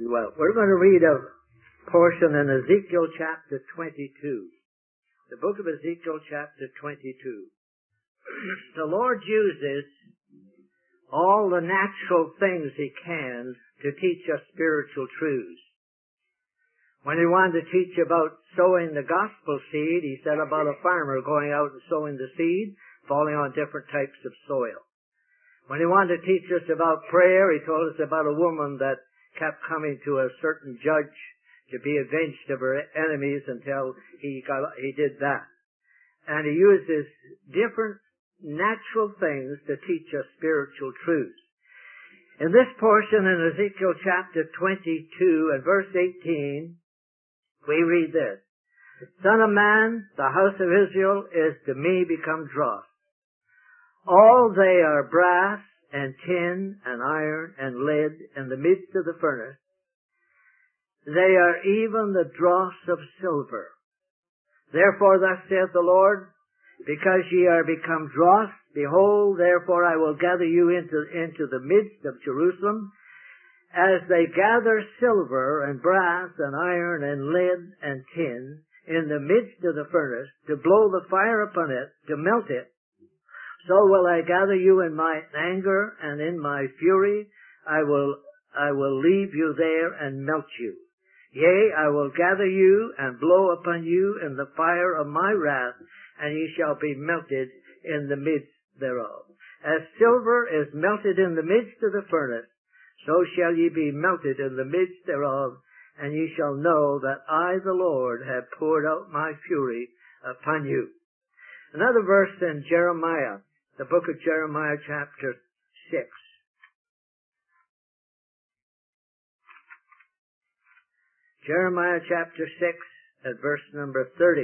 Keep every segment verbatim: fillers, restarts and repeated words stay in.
Well, we're going to read a portion in Ezekiel chapter twenty-two. The book of Ezekiel chapter twenty-two. The Lord uses all the natural things He can to teach us spiritual truths. When He wanted to teach about sowing the gospel seed, He said about a farmer going out and sowing the seed, falling on different types of soil. When He wanted to teach us about prayer, He told us about a woman that kept coming to a certain judge to be avenged of her enemies until he got, he did that. And He uses different natural things to teach us spiritual truths. In this portion in Ezekiel chapter twenty-two and verse eighteen, we read this. Son of man, the house of Israel is to me become dross. All they are brass and tin and iron and lead in the midst of the furnace. They are even the dross of silver. Therefore thus saith the Lord, because ye are become dross, behold, therefore I will gather you into, into the midst of Jerusalem, as they gather silver and brass and iron and lead and tin in the midst of the furnace, to blow the fire upon it, to melt it. So will I gather you in my anger and in my fury. I will, I will leave you there and melt you. Yea, I will gather you and blow upon you in the fire of my wrath, and ye shall be melted in the midst thereof. As silver is melted in the midst of the furnace, so shall ye be melted in the midst thereof, and ye shall know that I, the Lord, have poured out my fury upon you. Another verse in Jeremiah, the book of Jeremiah chapter six. Jeremiah chapter six at verse number thirty.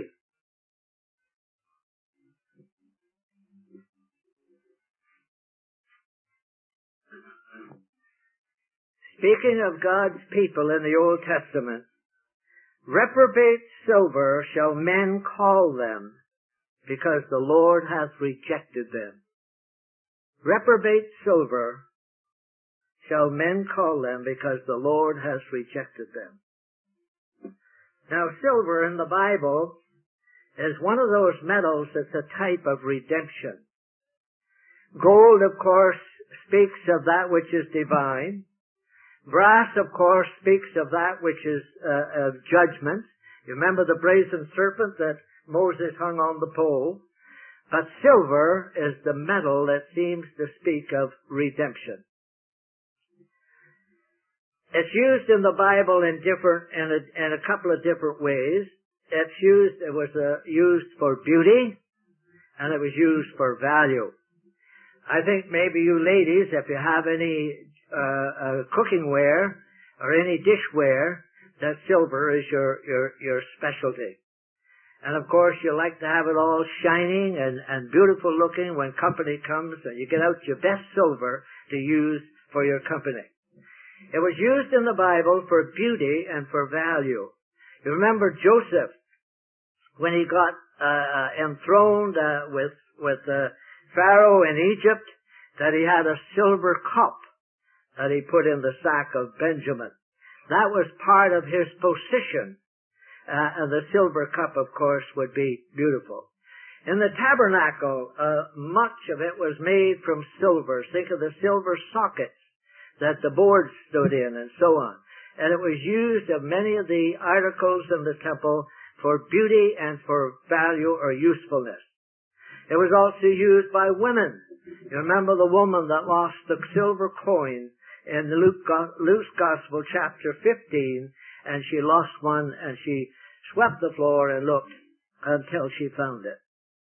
Speaking of God's people in the Old Testament, reprobate silver shall men call them, because the Lord hath rejected them. Reprobate silver shall men call them, because the Lord hath rejected them. Now, silver in the Bible is one of those metals that's a type of redemption. Gold, of course, speaks of that which is divine. Brass, of course, speaks of that which is uh, of judgment. You remember the brazen serpent that Moses hung on the pole? But silver is the metal that seems to speak of redemption. It's used in the Bible in different, in a, in a couple of different ways. It's used, it was uh, used for beauty, and it was used for value. I think maybe you ladies, if you have any uh, uh, cooking ware or any dishware, that silver is your, your, your specialty. And of course you like to have it all shining and, and beautiful looking when company comes, and you get out your best silver to use for your company. It was used in the Bible for beauty and for value. You remember Joseph, when he got uh, enthroned uh, with, with uh, Pharaoh in Egypt, that he had a silver cup that he put in the sack of Benjamin. That was part of his position. Uh, and the silver cup, of course, would be beautiful. In the tabernacle, uh, much of it was made from silver. Think of the silver sockets that the boards stood in and so on. And it was used of many of the articles in the temple for beauty and for value or usefulness. It was also used by women. You remember the woman that lost the silver coin in Luke, Luke's Gospel, chapter fifteen, and she lost one, and she swept the floor and looked until she found it.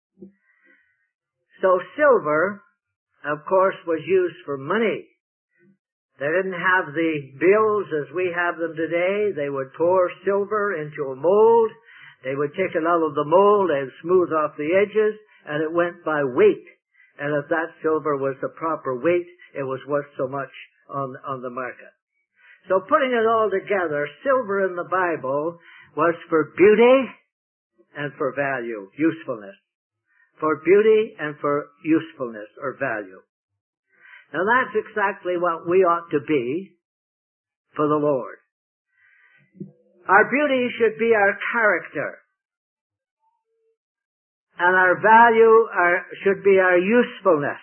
So silver, of course, was used for money. They didn't have the bills as we have them today. They would pour silver into a mold. They would take it out of the mold and smooth off the edges, and it went by weight. And if that silver was the proper weight, it was worth so much on, on the market. So putting it all together, silver in the Bible was for beauty and for value, usefulness. For beauty and for usefulness or value. Now that's exactly what we ought to be for the Lord. Our beauty should be our character. And our value our, should be our usefulness.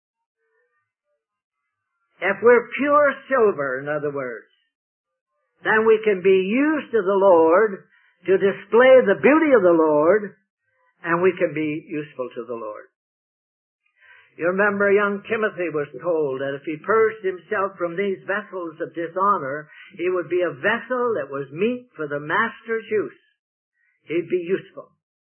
If we're pure silver, in other words, then we can be used to the Lord to display the beauty of the Lord, and we can be useful to the Lord. You remember young Timothy was told that if he purged himself from these vessels of dishonor, he would be a vessel that was meet for the master's use. He'd be useful.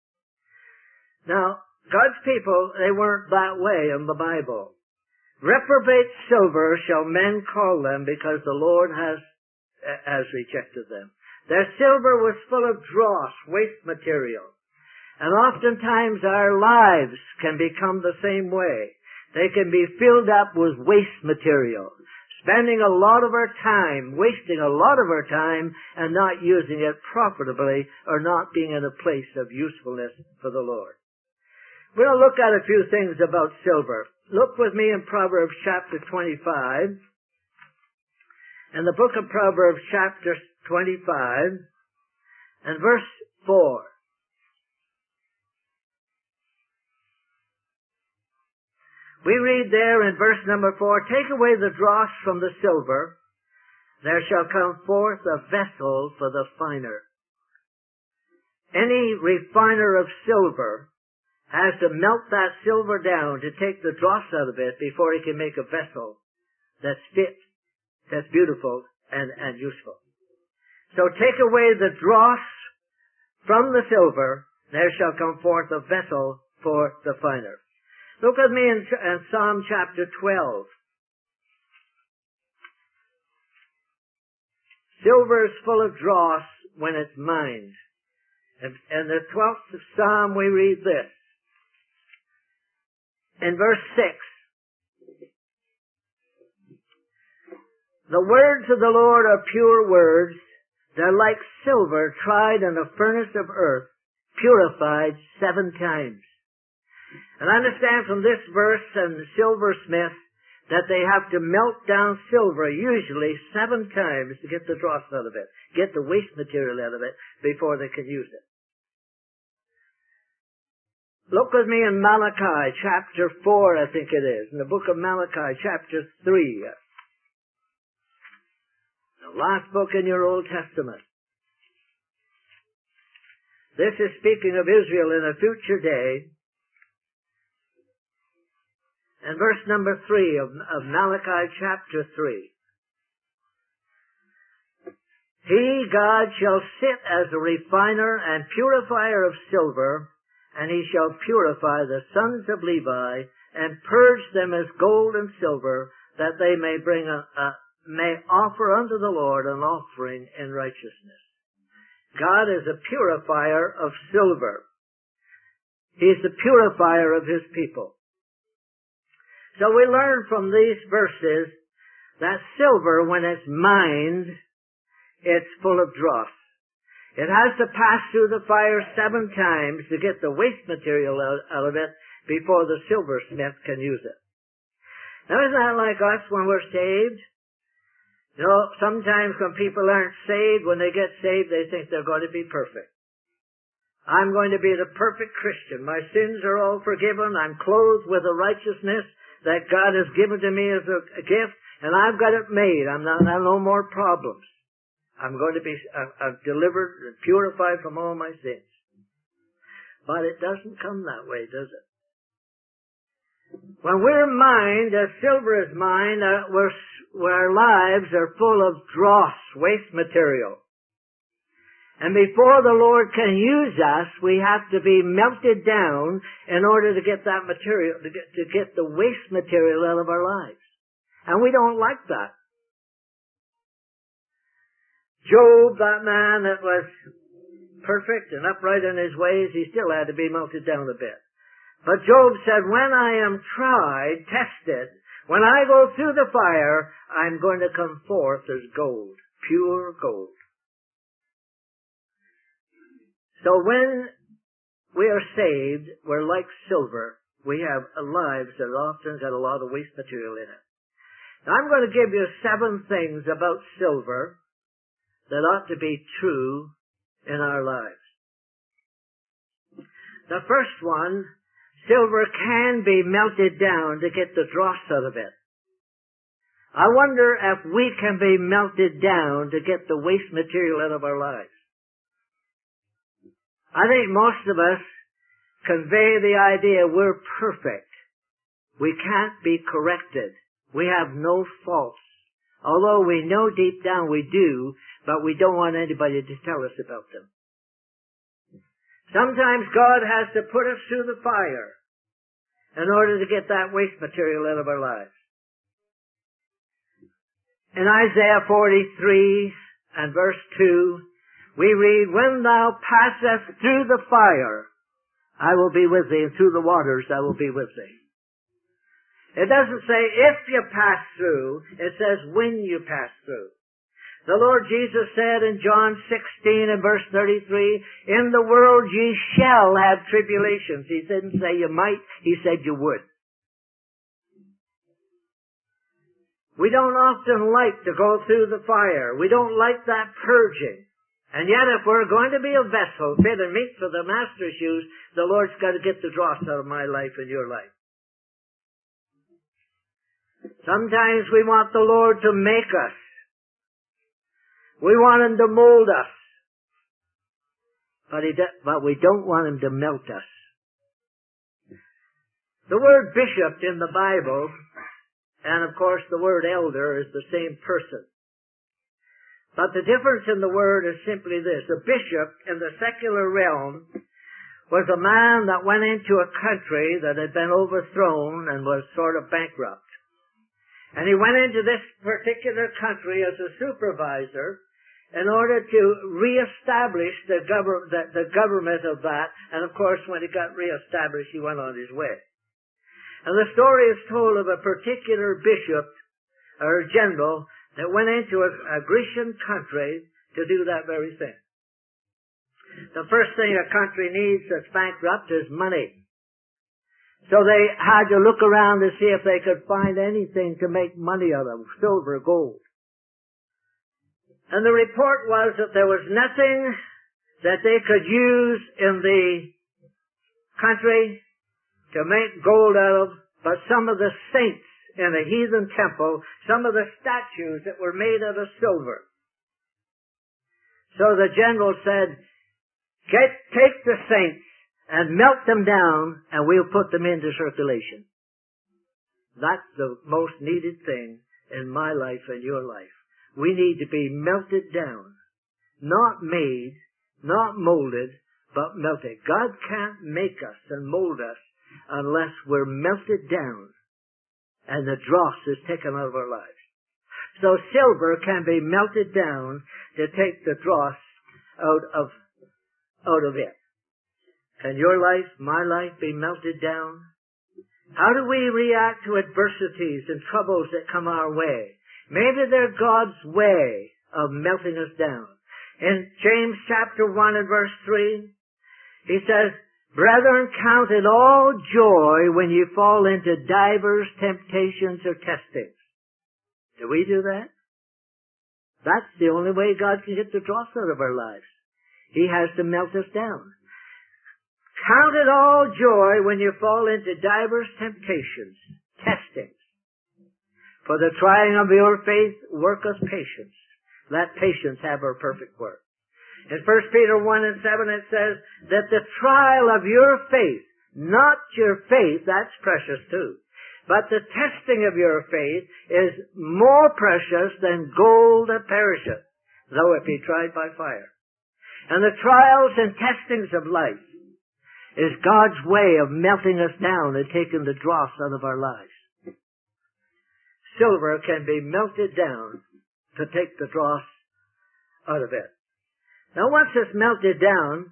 Now, God's people, they weren't that way in the Bible. Reprobate silver shall men call them, because the Lord has, has rejected them. Their silver was full of dross, waste material. And oftentimes our lives can become the same way. They can be filled up with waste material, spending a lot of our time, wasting a lot of our time, and not using it profitably, or not being in a place of usefulness for the Lord. We're going to look at a few things about silver. Look with me in Proverbs chapter twenty-five. In the book of Proverbs chapter twenty-five, and verse four. We read there in verse number four, take away the dross from the silver, there shall come forth a vessel for the finer. Any refiner of silver has to melt that silver down to take the dross out of it before he can make a vessel that's fit, that's beautiful, and, and useful. So take away the dross from the silver, there shall come forth a vessel for the finer. Look with me in, in Psalm chapter twelve. Silver is full of dross when it's mined. And in the twelfth Psalm we read this. In verse six. The words of the Lord are pure words. They're like silver tried in a furnace of earth, purified seven times. And I understand from this verse and the silversmith that they have to melt down silver usually seven times to get the dross out of it, get the waste material out of it before they can use it. Look with me in Malachi chapter four, I think it is, in the book of Malachi chapter three. The last book in your Old Testament. This is speaking of Israel in a future day. And verse number three of, of Malachi chapter three. He, God, shall sit as a refiner and purifier of silver, and he shall purify the sons of Levi, and purge them as gold and silver, that they may bring a, a may offer unto the Lord an offering in righteousness. God is a purifier of silver. He's the purifier of his people. So we learn from these verses that silver, when it's mined, it's full of dross. It has to pass through the fire seven times to get the waste material out of it before the silversmith can use it. Now, isn't that like us when we're saved? You know, sometimes when people aren't saved, when they get saved, they think they're going to be perfect. I'm going to be the perfect Christian. My sins are all forgiven. I'm clothed with the righteousness that God has given to me as a, a gift, and I've got it made. I'm not, I have no more problems. I'm going to be I'm, I'm delivered and purified from all my sins. But it doesn't come that way, does it? When we're mined, as silver is mined, uh, we're, our lives are full of dross, waste material. And before the Lord can use us, we have to be melted down in order to get that material, to get, to get the waste material out of our lives. And we don't like that. Job, that man that was perfect and upright in his ways, he still had to be melted down a bit. But Job said, when I am tried, tested, when I go through the fire, I'm going to come forth as gold, pure gold. So when we are saved, we're like silver. We have lives that often got a lot of waste material in it. Now I'm going to give you seven things about silver that ought to be true in our lives. The first one, silver can be melted down to get the dross out of it. I wonder if we can be melted down to get the waste material out of our lives. I think most of us convey the idea we're perfect. We can't be corrected. We have no faults. Although we know deep down we do, but we don't want anybody to tell us about them. Sometimes God has to put us through the fire in order to get that waste material out of our lives. In Isaiah forty-three and verse two, we read, "When thou passest through the fire, I will be with thee, and through the waters I will be with thee." It doesn't say if you pass through, it says when you pass through. The Lord Jesus said in John sixteen and verse thirty-three, "In the world ye shall have tribulations." He didn't say you might, he said you would. We don't often like to go through the fire. We don't like that purging. And yet if we're going to be a vessel fit and meet for the Master's use, the Lord's got to get the dross out of my life and your life. Sometimes we want the Lord to make us. We want Him to mold us. But, he do, but we don't want Him to melt us. The word bishop in the Bible, and of course the word elder, is the same person. But the difference in the word is simply this. A bishop in the secular realm was a man that went into a country that had been overthrown and was sort of bankrupt. And he went into this particular country as a supervisor in order to reestablish the, gov- the, the government of that. And of course, when he got reestablished, he went on his way. And the story is told of a particular bishop or general that went into a, a Grecian country to do that very thing. The first thing a country needs that's bankrupt is money. So they had to look around to see if they could find anything to make money out of, silver, gold. And the report was that there was nothing that they could use in the country to make gold out of, but some of the saints in a heathen temple, some of the statues that were made out of silver. So the general said, Get, take the saints and melt them down, and we'll put them into circulation. That's the most needed thing in my life and your life. We need to be melted down. Not made, not molded, but melted. God can't make us and mold us unless we're melted down and the dross is taken out of our lives. So silver can be melted down to take the dross out of, out of it. Can your life, my life, be melted down? How do we react to adversities and troubles that come our way? Maybe they're God's way of melting us down. In James chapter one and verse three, he says, Brethren, count it all joy when you fall into divers temptations or testings. Do we do that? That's the only way God can get the dross out of our lives. He has to melt us down. Count it all joy when you fall into divers temptations, testings. For the trying of your faith worketh patience. Let patience have her perfect work. In First Peter one and seven it says that the trial of your faith, not your faith, that's precious too, but the testing of your faith is more precious than gold that perisheth, though it be tried by fire. And the trials and testings of life is God's way of melting us down and taking the dross out of our lives. Silver can be melted down to take the dross out of it. Now once it's melted down,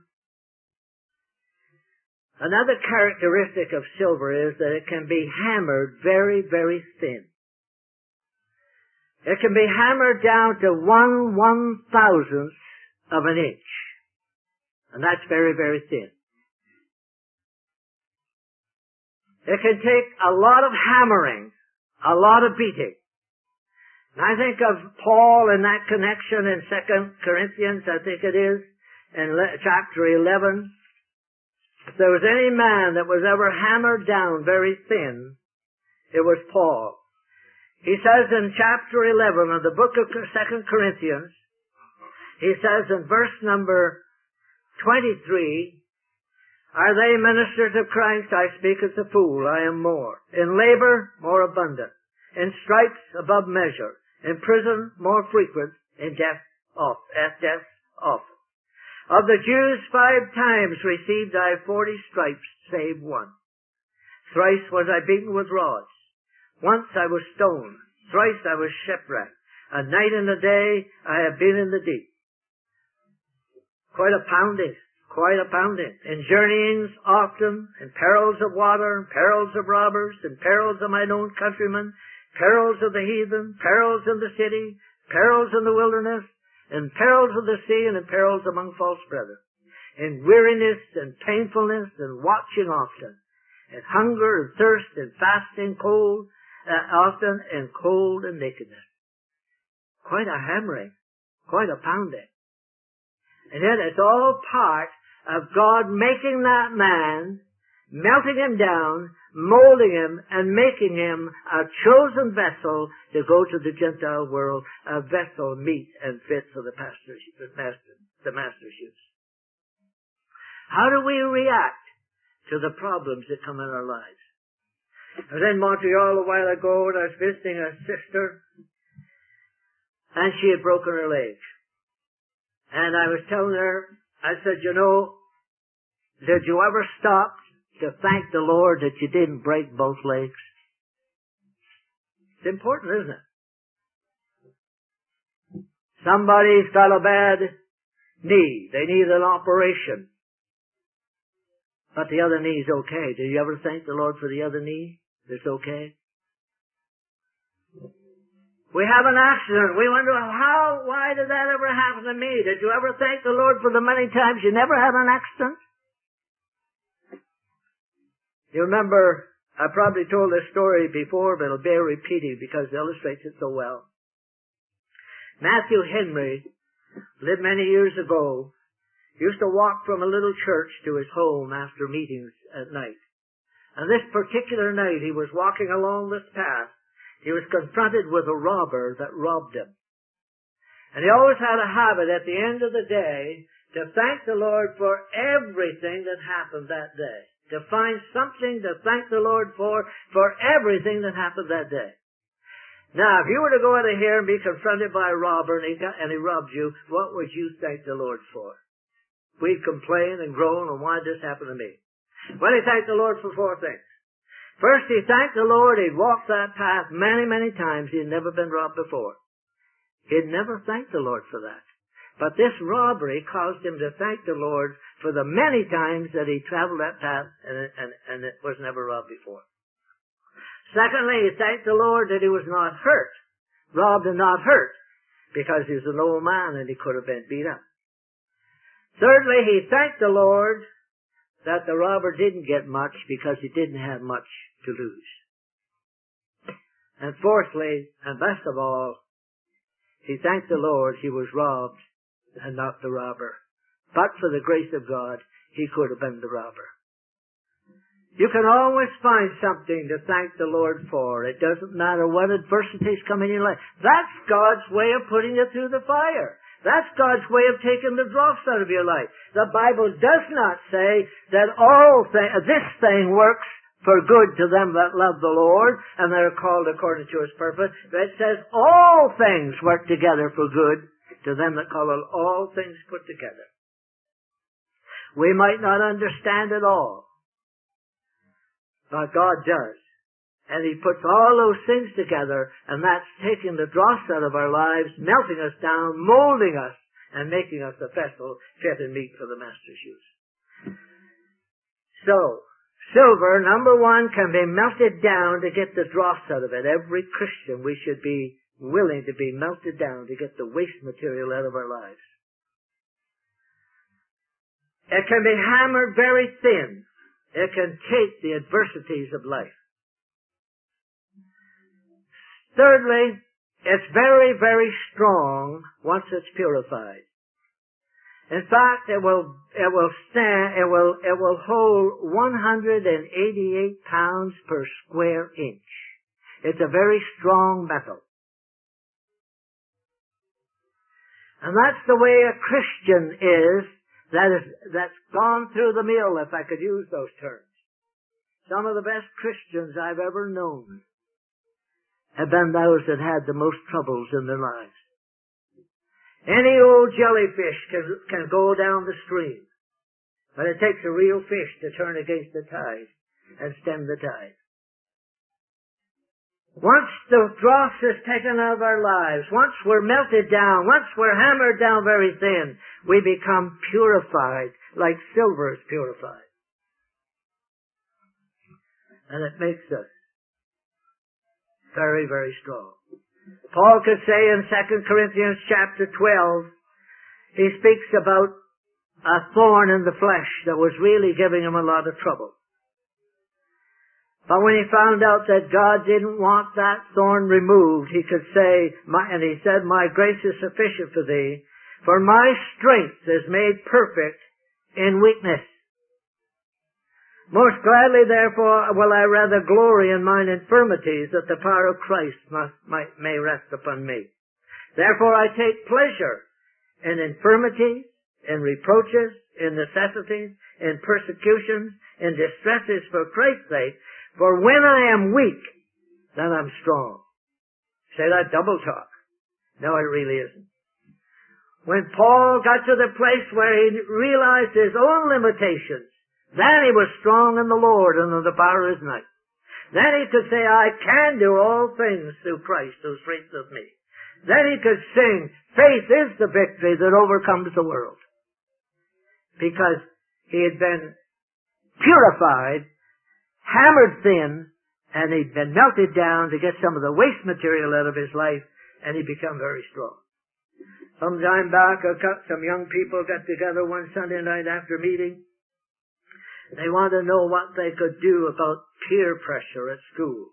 another characteristic of silver is that it can be hammered very, very thin. It can be hammered down to one one thousandth of an inch. And that's very, very thin. It can take a lot of hammering, a lot of beating. And I think of Paul in that connection in Second Corinthians, I think it is, in chapter eleven. If there was any man that was ever hammered down very thin, it was Paul. He says in chapter eleven of the book of Second Corinthians, he says in verse number twenty-three, are they ministers of Christ? I speak as a fool, I am more. In labor, more abundant. In stripes, above measure. In prison, more frequent. In death, oft, at death, often. Of the Jews five times received I forty stripes, save one. Thrice was I beaten with rods. Once I was stoned. Thrice I was shipwrecked. A night and a day I have been in the deep. Quite a pounding. Quite a pounding. In journeyings often, in perils of water, in perils of robbers, in perils of mine own countrymen, perils of the heathen, perils in the city, perils in the wilderness, in perils of the sea, and in perils among false brethren, in weariness and painfulness and watching often, in hunger and thirst and fasting, cold uh, often, and cold and nakedness. Quite a hammering, quite a pounding. And yet it's all part of God making that man, melting him down, molding him, and making him a chosen vessel to go to the Gentile world, a vessel meet and fit for the pastor's, the master, the master's use. How do we react to the problems that come in our lives? I was in Montreal a while ago, and I was visiting a sister, and she had broken her leg. And I was telling her, I said, you know, did you ever stop to thank the Lord that you didn't break both legs? It's important, isn't it? Somebody's got a bad knee. They need an operation. But the other knee's okay. Did you ever thank the Lord for the other knee? It's okay. We have an accident. We wonder, how, why did that ever happen to me? Did you ever thank the Lord for the many times you never had an accident? You remember, I probably told this story before, but it'll bear repeating because it illustrates it so well. Matthew Henry lived many years ago. He used to walk from a little church to his home after meetings at night. And this particular night, he was walking along this path. He was confronted with a robber that robbed him. And he always had a habit at the end of the day to thank the Lord for everything that happened that day. To find something to thank the Lord for, for everything that happened that day. Now, if you were to go out of here and be confronted by a robber and he, got, and he robbed you, what would you thank the Lord for? We'd complain and groan, and why did this happen to me? Well, he thanked the Lord for four things. First, he thanked the Lord. He'd walked that path many, many times. He'd never been robbed before. He'd never thanked the Lord for that. But this robbery caused him to thank the Lord for the many times that he traveled that path and, and, and it was never robbed before. Secondly, he thanked the Lord that he was not hurt, robbed and not hurt, because he was an old man and he could have been beat up. Thirdly, he thanked the Lord that the robber didn't get much because he didn't have much to lose. And fourthly, and best of all, he thanked the Lord he was robbed and not the robber. But for the grace of God, he could have been the robber. You can always find something to thank the Lord for. It doesn't matter what adversities come in your life. That's God's way of putting you through the fire. That's God's way of taking the dross out of your life. The Bible does not say that all th- this thing works for good to them that love the Lord and that are called according to His purpose. But it says all things work together for good to them that call it, all things put together. We might not understand it all, but God does. And He puts all those things together, and that's taking the dross out of our lives, melting us down, molding us, and making us a vessel fit and meet for the Master's use. So, silver, number one, can be melted down to get the dross out of it. Every Christian, we should be willing to be melted down to get the waste material out of our lives. It can be hammered very thin. It can take the adversities of life. Thirdly, It's very, very strong once it's purified. In fact, it will, it will stand, it will, it will hold one hundred eighty-eight pounds per square inch. It's a very strong metal. And that's the way a Christian is that is, that's gone through the mill, if I could use those terms. Some of the best Christians I've ever known have been those that had the most troubles in their lives. Any old jellyfish can, can go down the stream, but it takes a real fish to turn against the tide and stem the tide. Once the dross is taken out of our lives, once we're melted down, once we're hammered down very thin, we become purified like silver is purified. And it makes us very, very strong. Paul could say in Second Corinthians chapter twelve, he speaks about a thorn in the flesh that was really giving him a lot of trouble. But when he found out that God didn't want that thorn removed, he could say, my, and he said, my grace is sufficient for thee, for my strength is made perfect in weakness. Most gladly, therefore, will I rather glory in mine infirmities, that the power of Christ must, might, may rest upon me. Therefore I take pleasure in infirmities, in reproaches, in necessities, in persecutions, in distresses for Christ's sake. For when I am weak, then I'm strong. Say that double talk. No, it really isn't. When Paul got to the place where he realized his own limitations, then he was strong in the Lord and in the power of his might. Then he could say, I can do all things through Christ who strengthens me. Then he could sing, faith is the victory that overcomes the world. Because he had been purified, hammered thin, and he'd been melted down to get some of the waste material out of his life, and he'd become very strong. Some time back, some young people got together one Sunday night after meeting. They wanted to know what they could do about peer pressure at school.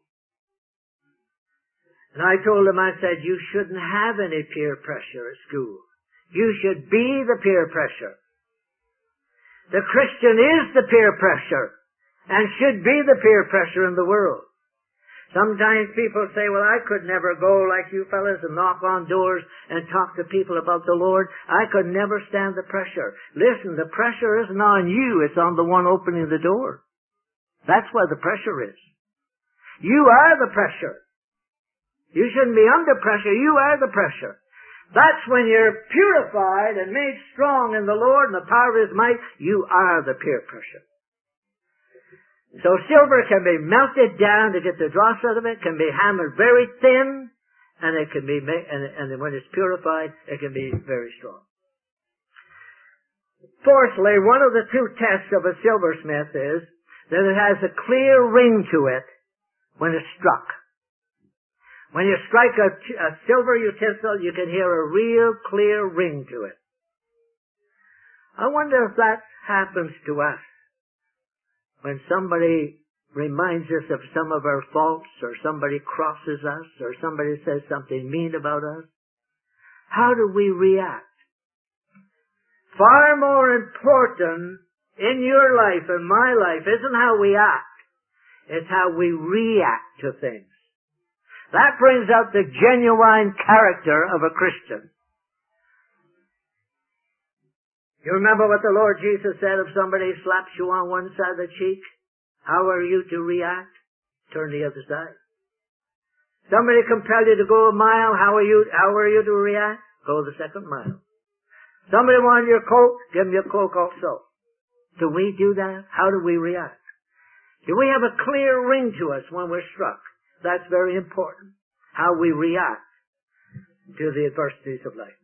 And I told them, I said, you shouldn't have any peer pressure at school. You should be the peer pressure. The Christian is the peer pressure and should be the peer pressure in the world. Sometimes people say, well, I could never go like you fellas and knock on doors and talk to people about the Lord. I could never stand the pressure. Listen, the pressure isn't on you. It's on the one opening the door. That's where the pressure is. You are the pressure. You shouldn't be under pressure. You are the pressure. That's when you're purified and made strong in the Lord and the power of His might. You are the peer pressure. So silver can be melted down to get the dross out of it, can be hammered very thin, and it can be made, and, and when it's purified, it can be very strong. Fourthly, one of the two tests of a silversmith is that it has a clear ring to it when it's struck. When you strike a, a silver utensil, you can hear a real clear ring to it. I wonder if that happens to us. When somebody reminds us of some of our faults, or somebody crosses us, or somebody says something mean about us, how do we react? Far more important in your life and my life isn't how we act, it's how we react to things. That brings out the genuine character of a Christian. You remember what the Lord Jesus said, if somebody slaps you on one side of the cheek, how are you to react? Turn the other side. Somebody compelled you to go a mile, how are you, how are you to react? Go the second mile. Somebody wanted your coat, give them your coat also. Do we do that? How do we react? Do we have a clear ring to us when we're struck? That's very important. How we react to the adversities of life.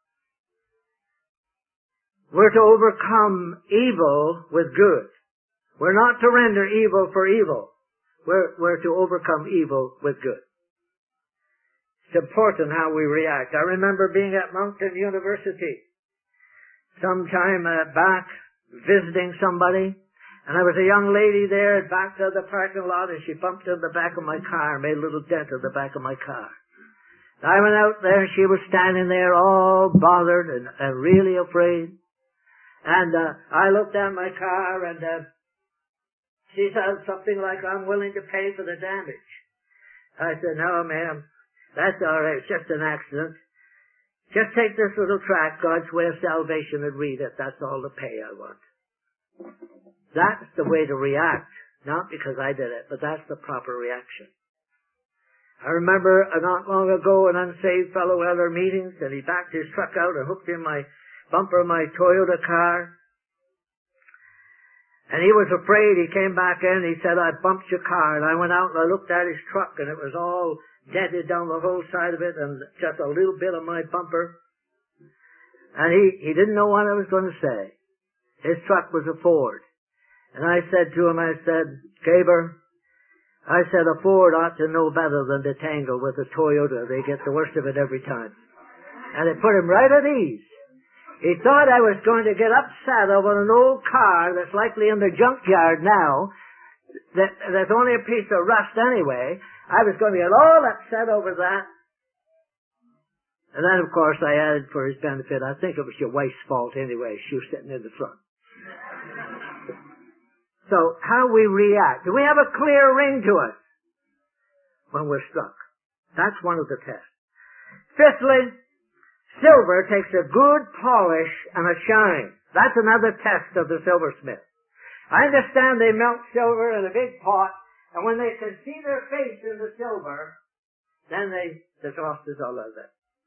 We're to overcome evil with good. We're not to render evil for evil. We're, we're to overcome evil with good. It's important how we react. I remember being at Moncton University some time uh, back, visiting somebody, and there was a young lady there back to the parking lot, and she bumped in the back of my car, made a little dent in the back of my car. I went out there and she was standing there all bothered and, and really afraid. And uh, I looked at my car and uh, she said something like, I'm willing to pay for the damage. I said, no, ma'am, that's all right. It's just an accident. Just take this little tract, God's Way of Salvation, and read it. That's all the pay I want. That's the way to react. Not because I did it, but that's the proper reaction. I remember uh, not long ago an unsaved fellow at our meetings, and he backed his truck out and hooked in my bumper of my Toyota car. And he was afraid. He came back in. He said, I bumped your car. And I went out and I looked at his truck, and it was all dented down the whole side of it and just a little bit of my bumper. And he, he didn't know what I was going to say. His truck was a Ford. And I said to him, I said, Gaber, I said, a Ford ought to know better than to tangle with a Toyota. They get the worst of it every time. And it put him right at ease. He thought I was going to get upset over an old car that's likely in the junkyard now, that that's only a piece of rust anyway. I was going to get all upset over that. And then, of course, I added for his benefit, I think it was your wife's fault anyway. She was sitting in the front. So, how we react. Do we have a clear ring to us when we're struck? That's one of the tests. Fifthly, silver takes a good polish and a shine. That's another test of the silversmith. I understand they melt silver in a big pot, and when they can see their face in the silver, then they, the frost is all of it.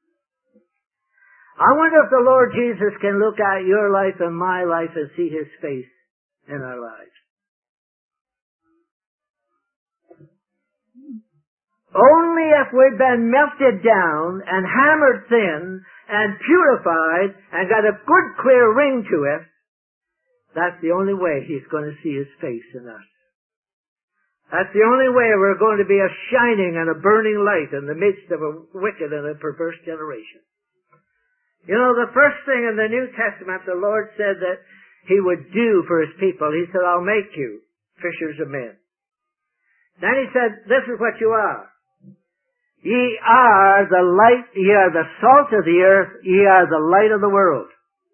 I wonder if the Lord Jesus can look at your life and my life and see His face in our lives. Only if we've been melted down and hammered thin and purified and got a good clear ring to it, that's the only way He's going to see His face in us. That's the only way we're going to be a shining and a burning light in the midst of a wicked and a perverse generation. You know, the first thing in the New Testament the Lord said that He would do for His people, He said, I'll make you fishers of men. Then He said, this is what you are. Ye are the light, ye are the salt of the earth, ye are the light of the world.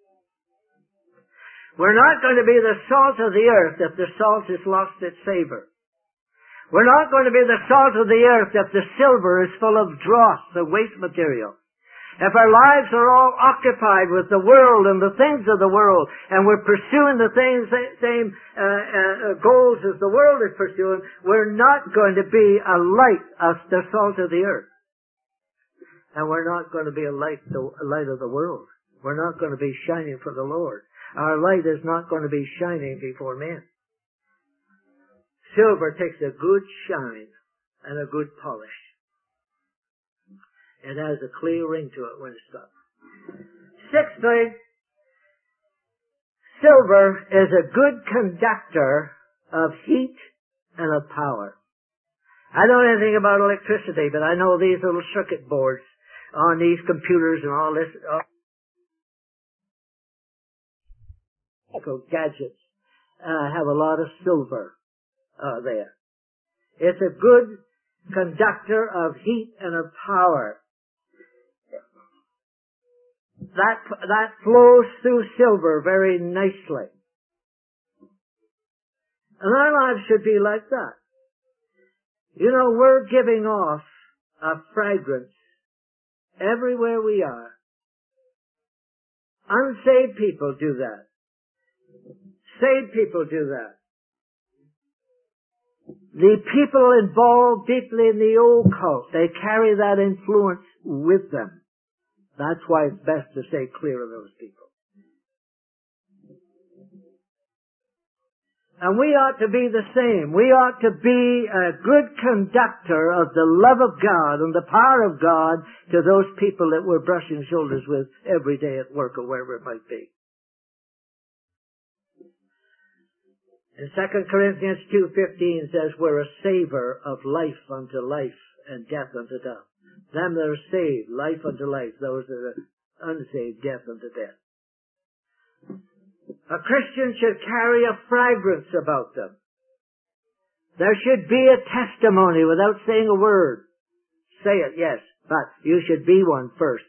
We're not going to be the salt of the earth if the salt has lost its savor. We're not going to be the salt of the earth if the silver is full of dross, the waste material. If our lives are all occupied with the world and the things of the world, and we're pursuing the things, same uh, uh, goals as the world is pursuing, we're not going to be a light of the salt of the earth. And we're not going to be a light, the a light of the world. We're not going to be shining for the Lord. Our light is not going to be shining before men. Silver takes a good shine and a good polish. It has a clear ring to it when it's struck. Sixthly, silver is a good conductor of heat and of power. I don't know anything about electricity, but I know these little circuit boards on these computers and all this, all gadgets, uh, have a lot of silver uh, there. It's a good conductor of heat and of power. That, that flows through silver very nicely. And our lives should be like that. You know, we're giving off a fragrance everywhere we are. Unsaved people do that. Saved people do that. The people involved deeply in the occult, they carry that influence with them. That's why it's best to stay clear of those people. And we ought to be the same. We ought to be a good conductor of the love of God and the power of God to those people that we're brushing shoulders with every day at work or wherever it might be. In Second Corinthians two fifteen says, we're a savor of life unto life and death unto death. Them that are saved, life unto life. Those that are unsaved, death unto death. A Christian should carry a fragrance about them. There should be a testimony without saying a word. Say it, yes. But you should be one first.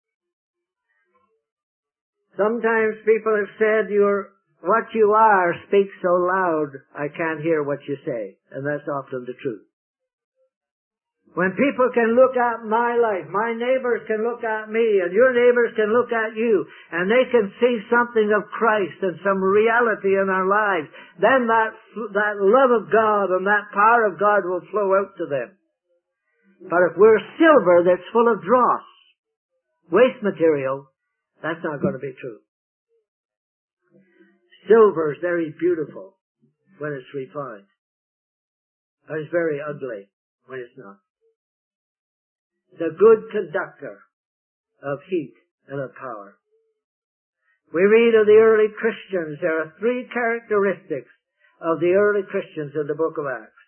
Sometimes people have said you're, what you are speaks so loud I can't hear what you say. And that's often the truth. When people can look at my life, my neighbors can look at me, and your neighbors can look at you, and they can see something of Christ and some reality in our lives, then that, that love of God and that power of God will flow out to them. But if we're silver that's full of dross, waste material, that's not going to be true. Silver is very beautiful when it's refined. But it's very ugly when it's not. It's a good conductor of heat and of power. We read of the early Christians. There are three characteristics of the early Christians in the book of Acts.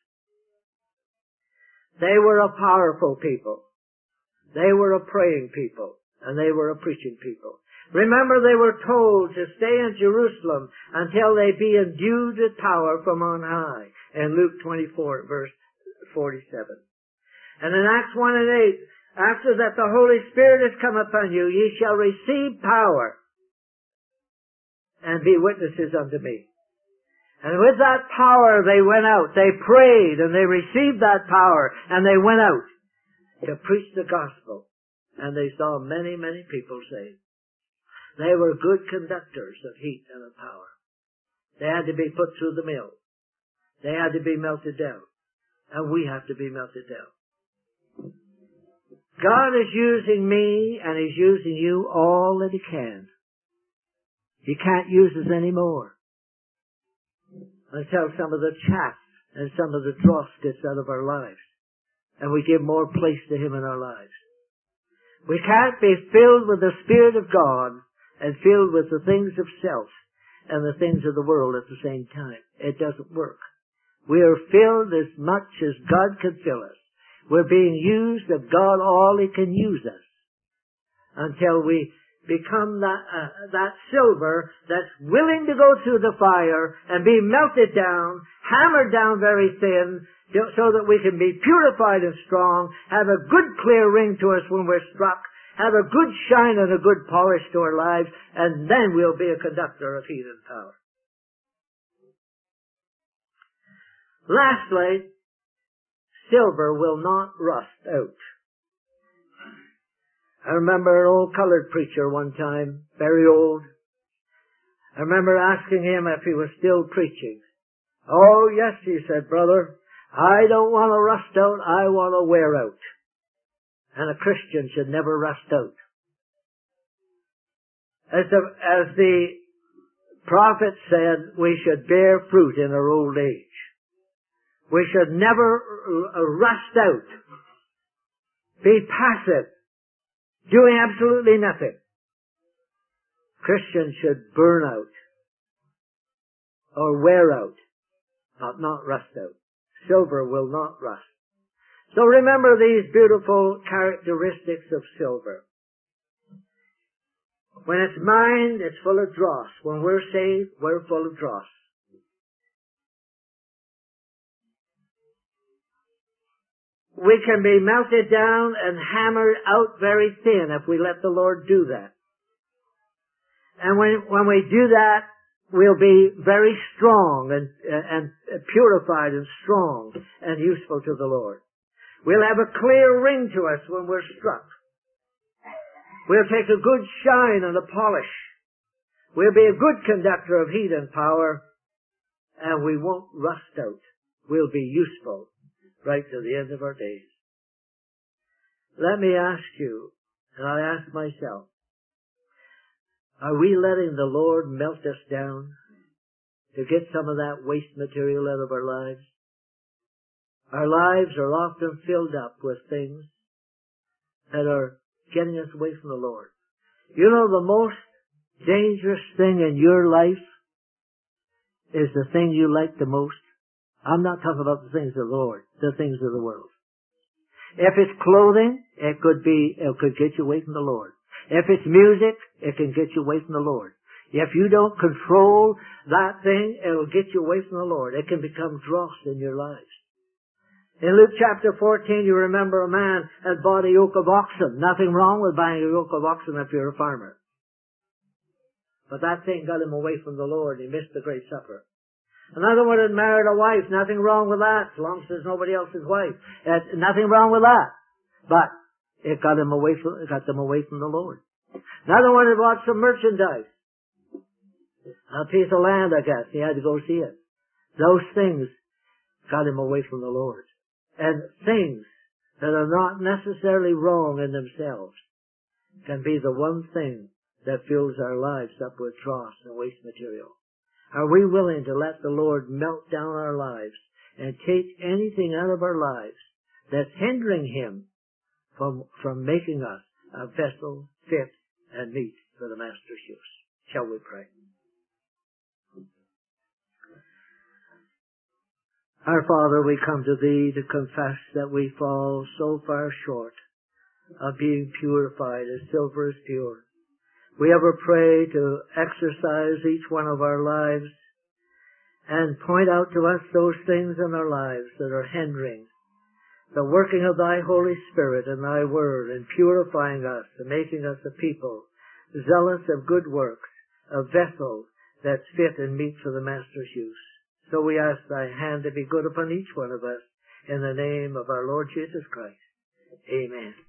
They were a powerful people. They were a praying people. And they were a preaching people. Remember, they were told to stay in Jerusalem until they be endued with power from on high. In Luke twenty-four, verse forty-seven. And in Acts one and eight, after that the Holy Spirit has come upon you, ye shall receive power and be witnesses unto me. And with that power they went out. They prayed and they received that power and they went out to preach the gospel. And they saw many, many people saved. They were good conductors of heat and of power. They had to be put through the mill. They had to be melted down. And we have to be melted down. God is using me and He's using you all that He can. He can't use us anymore until some of the chaff and some of the dross gets out of our lives and we give more place to Him in our lives. We can't be filled with the Spirit of God and filled with the things of self and the things of the world at the same time. It doesn't work. We are filled as much as God can fill us. We're being used of God all He can use us until we become that, uh, that silver that's willing to go through the fire and be melted down, hammered down very thin, so that we can be purified and strong, have a good clear ring to us when we're struck, have a good shine and a good polish to our lives, and then we'll be a conductor of heat and power. Lastly, silver will not rust out. I remember an old colored preacher one time, very old. I remember asking him if he was still preaching. Oh, yes, he said, brother, I don't want to rust out, I want to wear out. And a Christian should never rust out. As the, as the prophet said, we should bear fruit in our old age. We should never rust out, be passive, doing absolutely nothing. Christians should burn out or wear out, but not rust out. Silver will not rust. So remember these beautiful characteristics of silver. When it's mined, it's full of dross. When we're saved, we're full of dross. We can be melted down and hammered out very thin if we let the Lord do that. And when, when we do that, we'll be very strong and, and purified and strong and useful to the Lord. We'll have a clear ring to us when we're struck. We'll take a good shine and a polish. We'll be a good conductor of heat and power, and we won't rust out. We'll be useful right to the end of our days. Let me ask you, and I ask myself, are we letting the Lord melt us down to get some of that waste material out of our lives? Our lives are often filled up with things that are getting us away from the Lord. You know, the most dangerous thing in your life is the thing you like the most. I'm not talking about the things of the Lord, the things of the world. If it's clothing, it could be, it could get you away from the Lord. If it's music, it can get you away from the Lord. If you don't control that thing, it'll get you away from the Lord. It can become dross in your lives. In Luke chapter fourteen, you remember a man had bought a yoke of oxen. Nothing wrong with buying a yoke of oxen if you're a farmer. But that thing got him away from the Lord. He missed the great supper. Another one had married a wife. Nothing wrong with that, as long as there's nobody else's wife. Uh, nothing wrong with that. But it got him away from, it got them away from the Lord. Another one had bought some merchandise. A piece of land, I guess. He had to go see it. Those things got him away from the Lord. And things that are not necessarily wrong in themselves can be the one thing that fills our lives up with dross and waste material. Are we willing to let the Lord melt down our lives and take anything out of our lives that's hindering Him from, from making us a vessel fit and meet for the Master's use? Shall we pray? Our Father, we come to Thee to confess that we fall so far short of being purified as silver is pure. We ever pray to exercise each one of our lives and point out to us those things in our lives that are hindering the working of Thy Holy Spirit and Thy Word in purifying us and making us a people zealous of good works, a vessel that's fit and meet for the Master's use. So we ask Thy hand to be good upon each one of us in the name of our Lord Jesus Christ. Amen.